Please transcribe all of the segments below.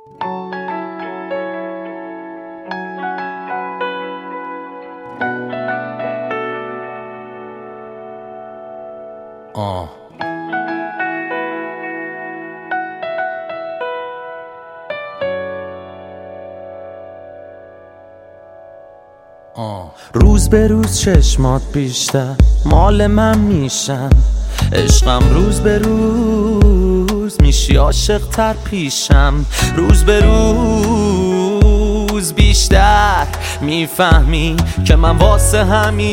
روز به روز چشمات بیشتر مال من میشن، عشقم روز به روز میشی عاشق تر پیشم. روز به روز بیشتر میفهمی که من واسه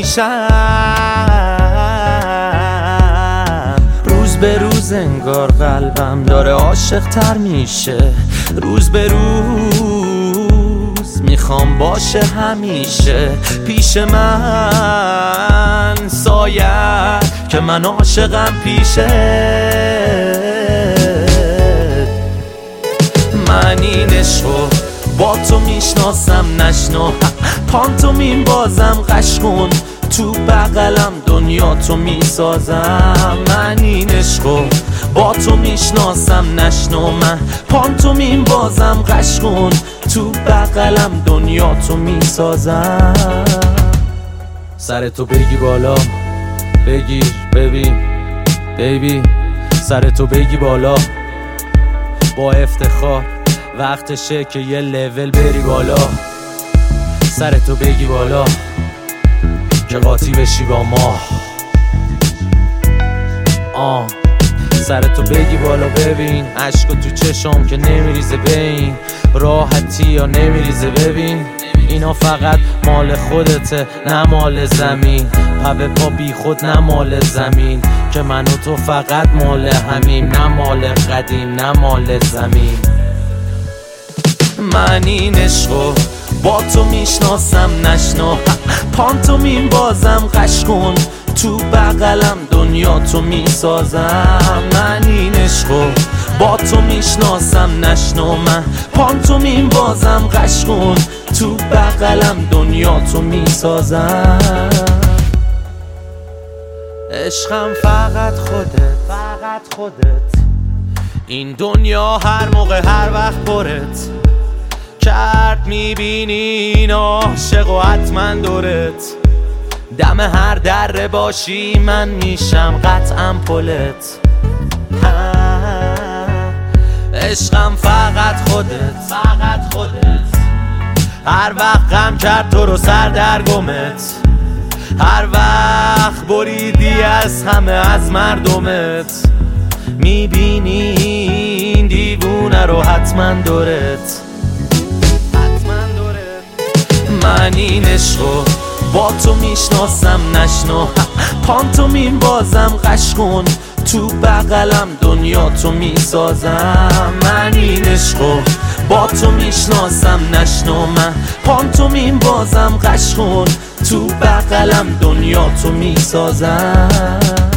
همیشم. روز به روز انگار قلبم داره عاشق تر میشه، روز به روز میخوام باشه همیشه پیش من سایه که من عاشقم پیشه. من این عشقو با تو میشناسم، نشنو پانتومین بازم قش کن تو بغلم دنیا تو میسازم. من این عشقو با تو میشناسم، نشنو من پانتومین بازم قش کن تو بغلم دنیا تو میسازم. سر تو بگی بالا بگیر ببین بیبی، سر تو بگی بالا با افتخار، وقتشه که یه لول بری بالا. سر تو بگی بالا که قاطی بشی با ما. سر تو بگی بالا ببین عشقو تو چشم که نمیریزه، بین راحتی یا نمیریزه. ببین اینا فقط مال خودته نه مال زمین، پا به پا بی خود نه مال زمین، که من و تو فقط مال همیم، نه مال قدیم نه مال زمین. من این عشقو با تو میشناسم، نشنو پانتومین بازم قش کن تو بغلم دنیا تو میسازم. من این عشقو با تو میشناسم، نشنو من پانتومین بازم قش کن تو بغلم دنیا تو میسازم. عشقم فقط خودت، فقط خودت، این دنیا هر موقع هر وقت پرت کرد میبینی این عاشق و حتما دورت. دم هر دره باشی من میشم قطعا پلت. عشقم فقط خودت، فقط خودت، هر وقت غم کرد تو رو سر در گمت، هر وقت بریدی از همه از مردمت، میبینی این دیوونه رو حتما دورت. من این عشقو با تو میشناسم، نشنو پانتومین بازم قش کن تو بغلم دنیا تو میسازم. من این عشقو با تو میشناسم، نشنو من پانتومین بازم قش کن تو بغلم دنیا تو میسازم.